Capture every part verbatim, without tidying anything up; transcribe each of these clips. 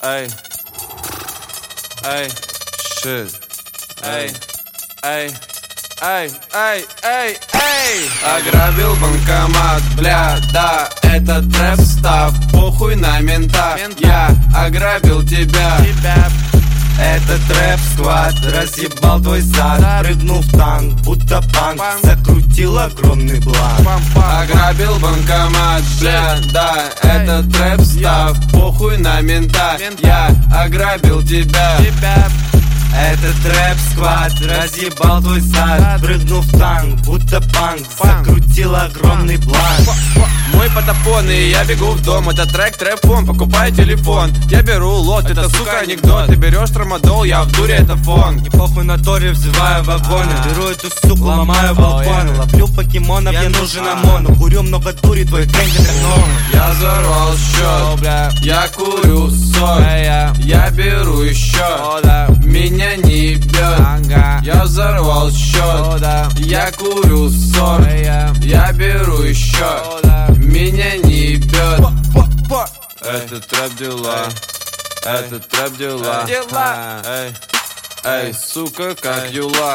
Эй, эй, shit, эй, эй, эй, эй, эй, эй. Ограбил банкомат, бля, да, это трэп, став, похуй на мента. Я ограбил тебя, это трэп-сквад, разъебал твой зад, прыгнул в танк, будто банк, закрутил огромный бланк. Ограбил банкомат, бля, да, это трэп, став, похуй на мента. Я ограбил тебя. Это трэп-сквад, разъебал твой зад, прыгнул в танк, будто банк, закрутил огромный бланк. Мой потопон, и я бегу в дом. Это трек, трэп-фон, покупай телефон. Я беру лот, это, сука, анекдот. Ты берешь трамадол, я в дуре, это фон. Не похуй на торе, взываю вагоны. Беру эту суку, ломаю балконы. Ловлю покемонов, я нужен ОМОНу. Курю много дури, твой крэнк это норм. Я взорвал счет, я курю соль. Я беру еще, меня не бьет. Я взорвал счет, я курю соль. Я беру еще, меня не бьет. Это трэп дела, это трэп дела. Эй, эй, сука, как юла.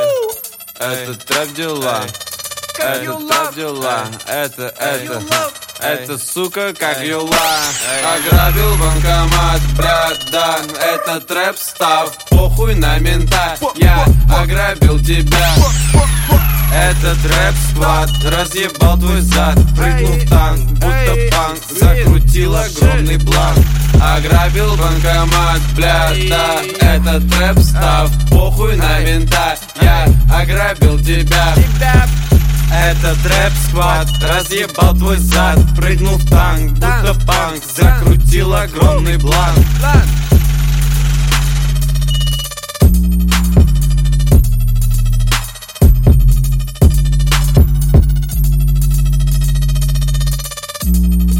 Это трэп дела, это трэп дела. Это, это, это, сука, как юла. Ограбил банкомат, брат, да, это трэп, став, похуй на мента. Я ограбил тебя. Это трэп-сквад, разъебал твой зад, прыгнул в танк, будто банк, закрутил огромный бланк. Ограбил банкомат, бля, да, это трэп-став, похуй на мента. Я ограбил тебя. Это трэп-сквад, разъебал твой зад, прыгнул в танк, будто банк, закрутил огромный бланк. Thank you.